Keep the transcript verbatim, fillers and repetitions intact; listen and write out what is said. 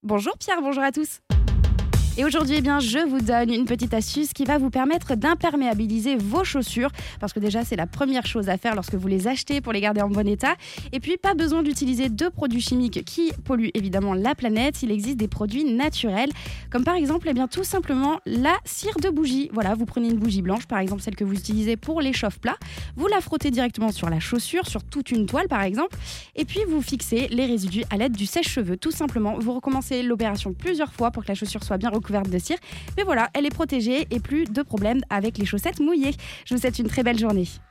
Bonjour Pierre, bonjour à tous. Et aujourd'hui, eh bien, je vous donne une petite astuce qui va vous permettre d'imperméabiliser vos chaussures. Parce que déjà, c'est la première chose à faire lorsque vous les achetez pour les garder en bon état. Et puis, pas besoin d'utiliser de produits chimiques qui polluent évidemment la planète. Il existe des produits naturels, comme par exemple, eh bien, tout simplement la cire de bougie. Voilà, vous prenez une bougie blanche, par exemple celle que vous utilisez pour les chauffe-plats. Vous la frottez directement sur la chaussure, sur toute une toile par exemple. Et puis, vous fixez les résidus à l'aide du sèche-cheveux. Tout simplement, vous recommencez l'opération plusieurs fois pour que la chaussure soit bien recouverte de cire. Mais voilà, elle est protégée et plus de problèmes avec les chaussettes mouillées. Je vous souhaite une très belle journée.